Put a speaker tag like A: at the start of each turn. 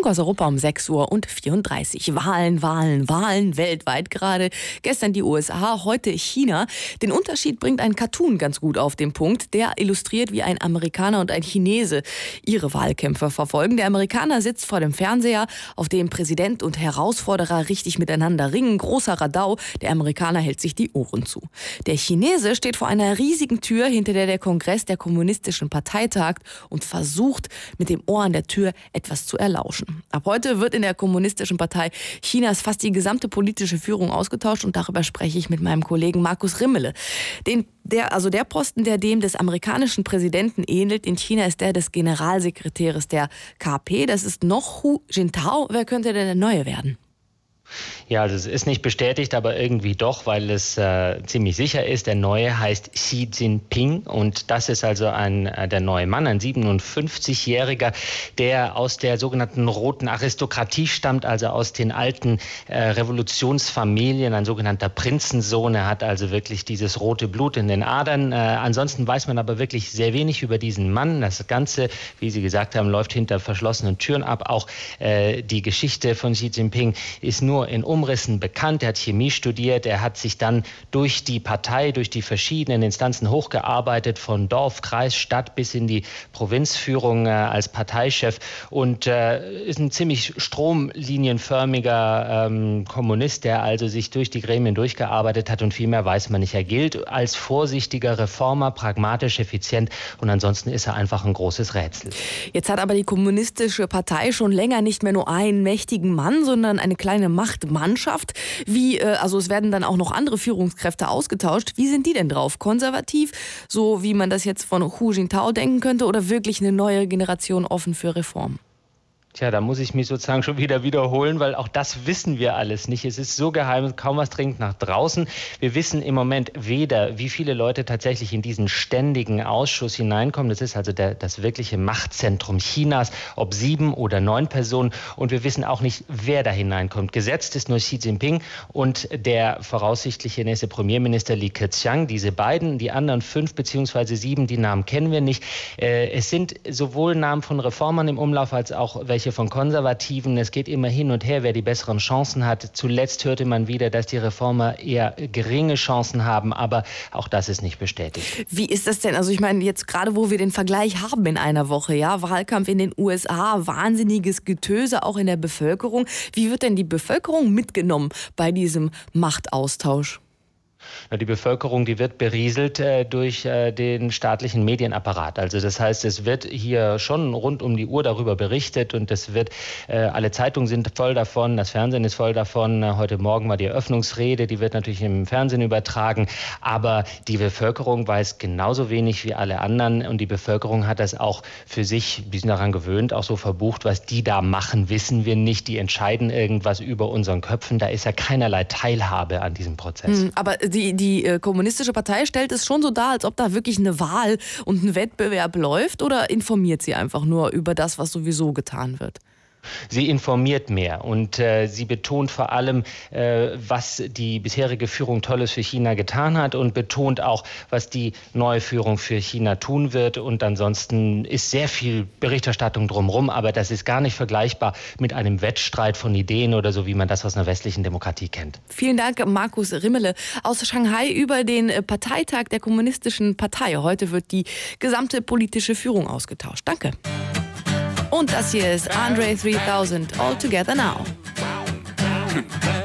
A: Funk aus Europa um 6:34 Uhr. Wahlen weltweit gerade. Gestern die USA, heute China. Den Unterschied bringt ein Cartoon ganz gut auf den Punkt. Der illustriert, wie ein Amerikaner und ein Chinese ihre Wahlkämpfe verfolgen. Der Amerikaner sitzt vor dem Fernseher, auf dem Präsident und Herausforderer richtig miteinander ringen. Großer Radau. Der Amerikaner hält sich die Ohren zu. Der Chinese steht vor einer riesigen Tür, hinter der der Kongress der Kommunistischen Partei tagt und versucht, mit dem Ohr an der Tür etwas zu erlauschen. Ab heute wird in der Kommunistischen Partei Chinas fast die gesamte politische Führung ausgetauscht und darüber spreche ich mit meinem Kollegen Markus Rimmele. Der Posten, der dem des amerikanischen Präsidenten ähnelt in China, ist der des Generalsekretärs der KP. Das ist noch Hu Jintao. Wer könnte denn der Neue werden?
B: Ja, also es ist nicht bestätigt, aber irgendwie doch, weil es ziemlich sicher ist. Der Neue heißt Xi Jinping und das ist also der neue Mann, ein 57-Jähriger, der aus der sogenannten roten Aristokratie stammt, also aus den alten Revolutionsfamilien, ein sogenannter Prinzensohn. Er hat also wirklich dieses rote Blut in den Adern. Ansonsten weiß man aber wirklich sehr wenig über diesen Mann. Das Ganze, wie Sie gesagt haben, läuft hinter verschlossenen Türen ab. Auch die Geschichte von Xi Jinping ist nur in Umrissen bekannt. Er hat Chemie studiert. Er hat sich dann durch die Partei, durch die verschiedenen Instanzen hochgearbeitet, von Dorf, Kreis, Stadt bis in die Provinzführung als Parteichef und ist ein ziemlich stromlinienförmiger Kommunist, der also sich durch die Gremien durchgearbeitet hat und viel mehr weiß man nicht. Er gilt als vorsichtiger Reformer, pragmatisch, effizient und ansonsten ist er einfach ein großes Rätsel.
A: Jetzt hat aber die Kommunistische Partei schon länger nicht mehr nur einen mächtigen Mann, sondern eine kleine Machtmannschaft. Also es werden dann auch noch andere Führungskräfte ausgetauscht. Wie sind die denn drauf? Konservativ, so wie man das jetzt von Hu Jintao denken könnte, oder wirklich eine neue Generation offen für Reformen?
B: Tja, da muss ich mich sozusagen schon wieder wiederholen, weil auch das wissen wir alles nicht. Es ist so geheim, kaum was dringt nach draußen. Wir wissen im Moment weder, wie viele Leute tatsächlich in diesen ständigen Ausschuss hineinkommen. Das ist also das wirkliche Machtzentrum Chinas, ob 7 oder 9 Personen. Und wir wissen auch nicht, wer da hineinkommt. Gesetzt ist nur Xi Jinping und der voraussichtliche nächste Premierminister Li Keqiang. Diese beiden, die anderen 5 bzw. 7, die Namen kennen wir nicht. Es sind sowohl Namen von Reformern im Umlauf als auch welche von Konservativen. Es geht immer hin und her, wer die besseren Chancen hat. Zuletzt hörte man wieder, dass die Reformer eher geringe Chancen haben, aber auch das ist nicht bestätigt.
A: Wie ist das denn? Also ich meine, jetzt gerade wo wir den Vergleich haben in einer Woche, ja, Wahlkampf in den USA, wahnsinniges Getöse auch in der Bevölkerung. Wie wird denn die Bevölkerung mitgenommen bei diesem Machtaustausch?
B: Die Bevölkerung, die wird berieselt durch den staatlichen Medienapparat. Also das heißt, es wird hier schon rund um die Uhr darüber berichtet und es wird, alle Zeitungen sind voll davon, das Fernsehen ist voll davon. Heute Morgen war die Eröffnungsrede, die wird natürlich im Fernsehen übertragen. Aber die Bevölkerung weiß genauso wenig wie alle anderen und die Bevölkerung hat das auch für sich, die sind daran gewöhnt, auch so verbucht, was die da machen, wissen wir nicht. Die entscheiden irgendwas über unseren Köpfen. Da ist ja keinerlei Teilhabe an diesem Prozess.
A: Aber die Kommunistische Partei stellt es schon so dar, als ob da wirklich eine Wahl und ein Wettbewerb läuft, oder informiert sie einfach nur über das, was sowieso getan wird?
B: Sie informiert mehr und sie betont vor allem, was die bisherige Führung Tolles für China getan hat und betont auch, was die neue Führung für China tun wird. Und ansonsten ist sehr viel Berichterstattung drumherum, aber das ist gar nicht vergleichbar mit einem Wettstreit von Ideen oder so, wie man das aus einer westlichen Demokratie kennt.
A: Vielen Dank, Markus Rimmele aus Shanghai über den Parteitag der Kommunistischen Partei. Heute wird die gesamte politische Führung ausgetauscht. Danke. Und das hier ist Andre 3000, All Together Now.